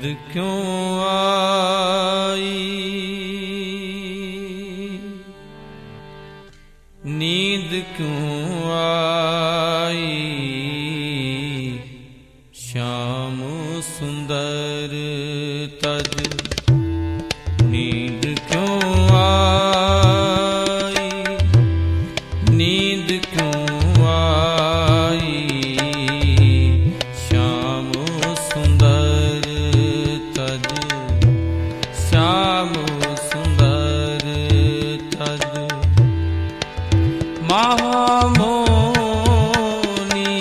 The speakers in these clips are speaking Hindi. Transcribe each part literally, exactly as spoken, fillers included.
क्यों आई, नींद क्यों आई, श्याम सुंदर तज नींद क्यों आई, नींद क्यों आई, श्याम सुंदर तज, श्याम सुंदर तज। महामोनी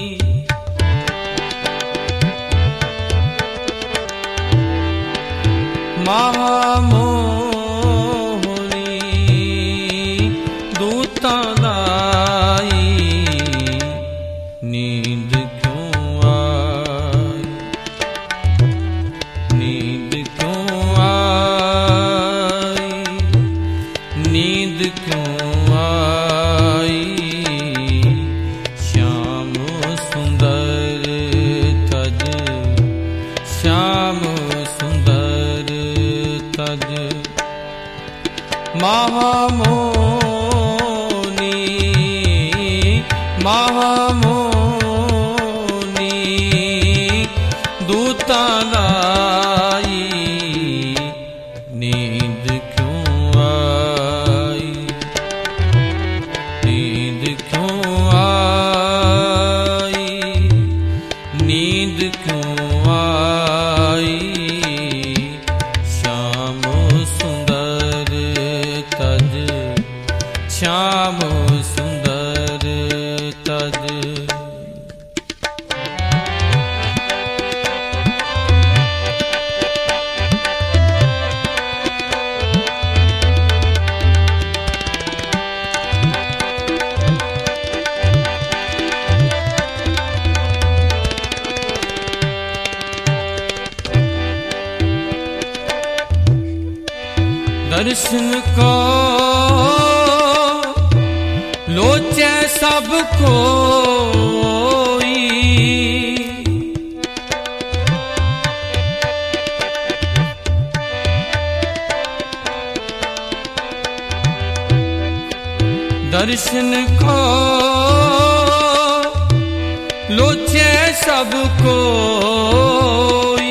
महामोनी दूतां लाई, नींद क्यों आई, नींद क्यों आई, नींद क्यों आई, श्याम सुंदर तज, श्याम सुंदर तज। महामोनी महामोनी दूतां लाई, नींद क्यों आई, नींद क्यों आई, नींद क्यों आई, श्याम सुंदर तज, श्याम सुंदर तज। दर्शन को लोचे सब कोई, दर्शन को लोचे सब कोई,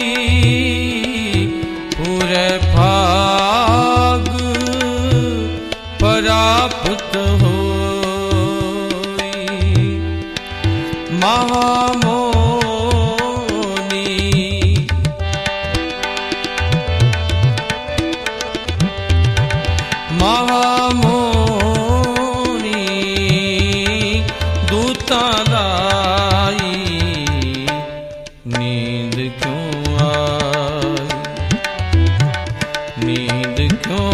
पूरे भाग प्राप्त होई। महामोनी महामोनी दूतां लाई, नींद क्यों आई, नींद क्यों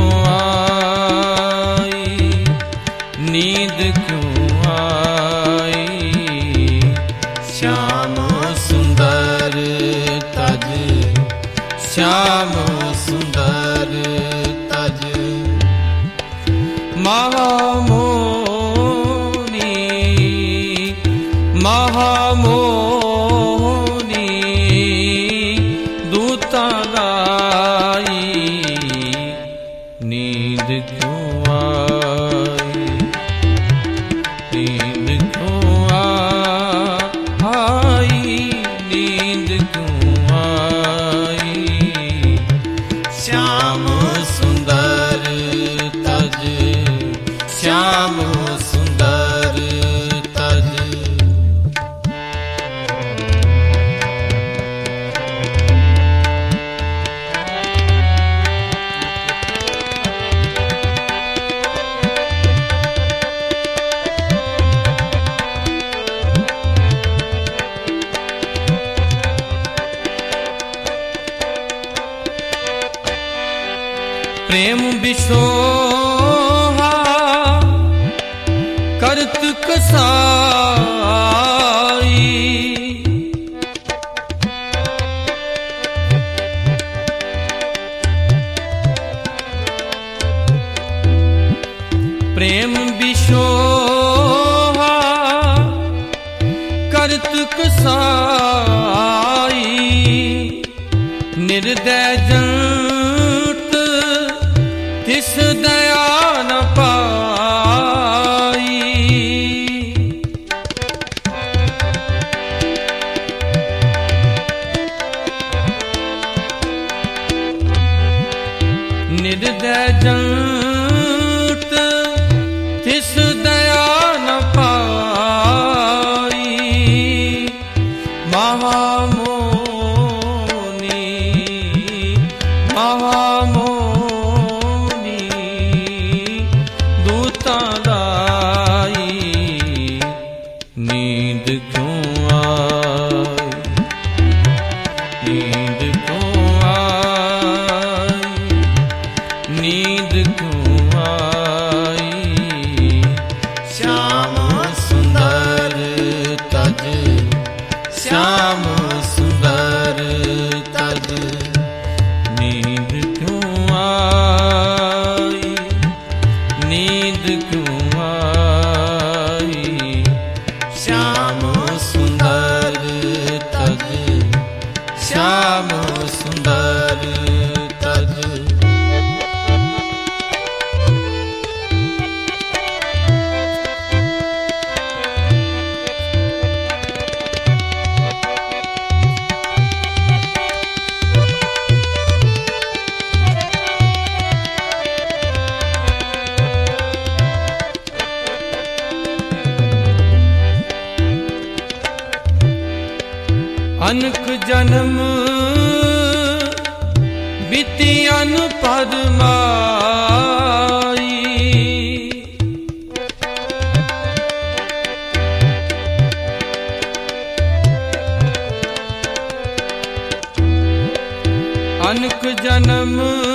आई, नींद क्यों आई, श्याम सुंदर तज, श्याम सुंदर तज। महामोनी महामोनी दूतां लाई, नींद क्यों आई, नींद क्यों आई, नींद क्यों आई, श्याम सुंदर तज, श्याम सुंदर तज। प्रेम बिसोहा करत कसाई, प्रेम बिसोहा करत कसाई, महामोनी महामोनी दूतां लाई नींद क्यों आई नींद क्यों आई नींद क्यों आई श्याम सुंदर तज श्याम सुंदर तज नींद क्यों आई नींद क्यों आई श्याम सुंदर तज श्याम सुंदर तज अनक जन्म बीतियन पदमाई अनक जन्म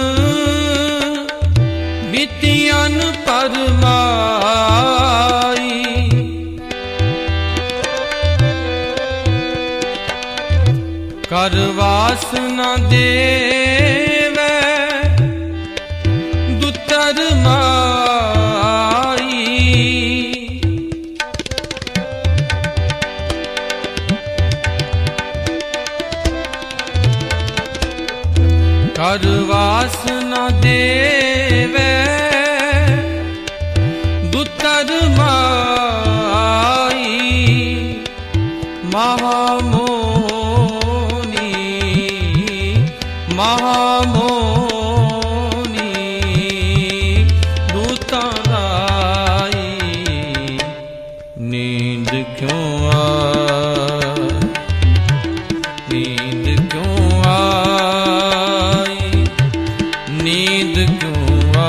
बीतियन पदमाई कर वासना देवे दुतर माई कर वासना देवे दुतर माई महामो महामोनी दूतां लाई नींद क्यों आई नींद क्यों आई नींद क्यों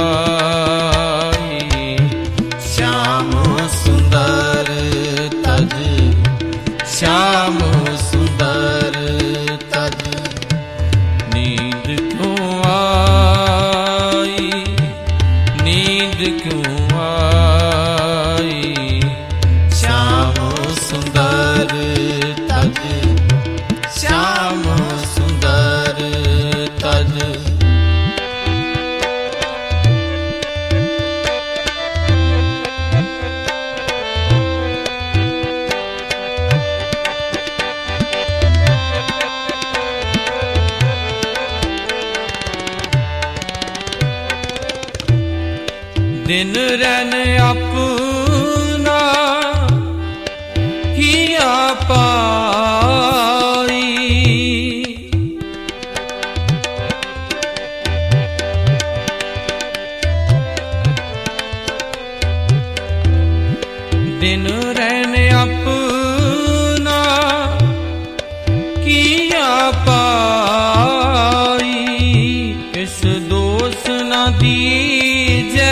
आई श्याम सुंदर तज श्याम सुंदर तज नींद क्यों आई नींद क्यों आई श्याम सुंदर तज श्याम सुंदर तज दिन रैन अपना किया पाई दिन रैन अपना किया पाई किस दोष न दीजै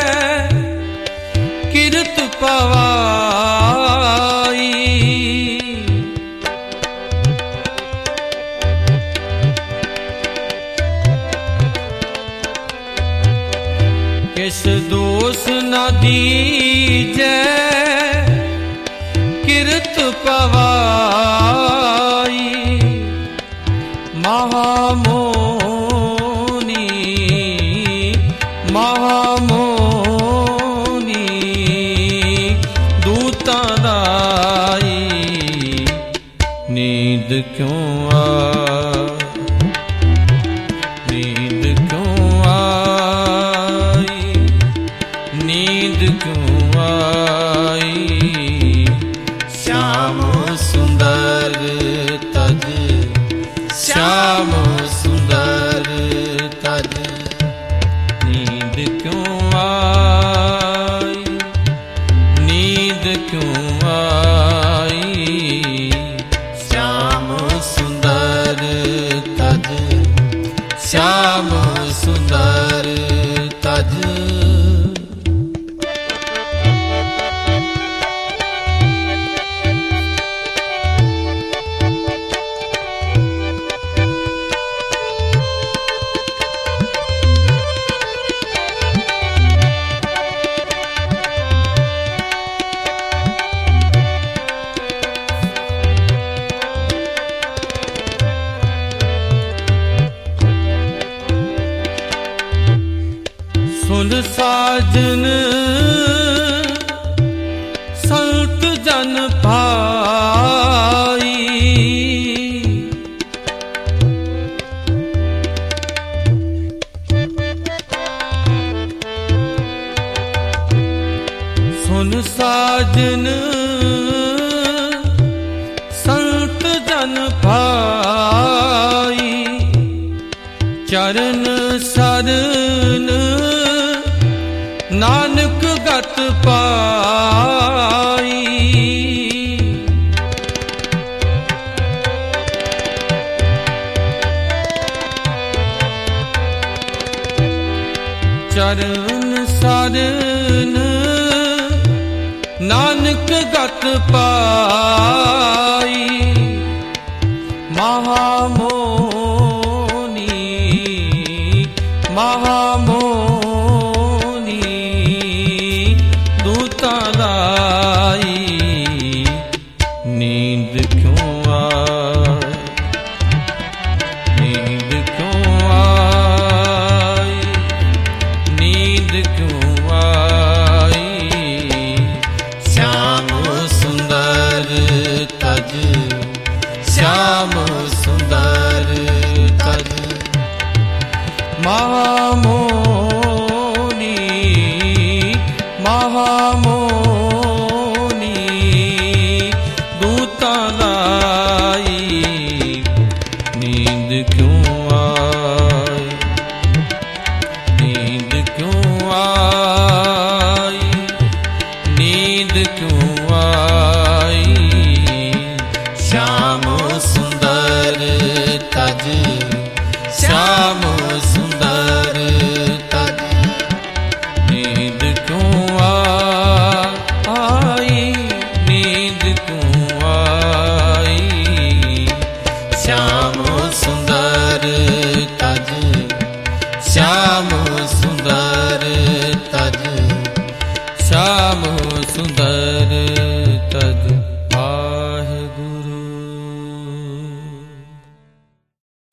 किरत पवाई किस दोष न दीजै किरत पवाई महामोनी महामोनी दूतां लाई नींद क्यों आई नींद क्यों आई नींद क्यों आई श्याम सुंदर तज श्याम सुंदर तज नींद क्यों आई नींद क्यों आई श्याम साजन संत जन भाई, सुन साजन संत जन भाई, चरण सरन नानक गत पाई। चरण सरन नानक गत पाई। महामोनी महामोनी दूता लाई, नींद क्यों आए नींद क्यों आई, नींद क्यों आई। श्याम सुंदर तज श्याम सुंदर तज, महामोनी महामोनी दूता लाई, नींद क्यों आई नींद क्यों आई, नींद क्यों आई। श्याम सुंदर तज श्याम सुंदर तज, नींद क्यों आई नींद क्यों आई। श्याम सुंदर तज श्याम सुंदर तज, श्याम सुंदर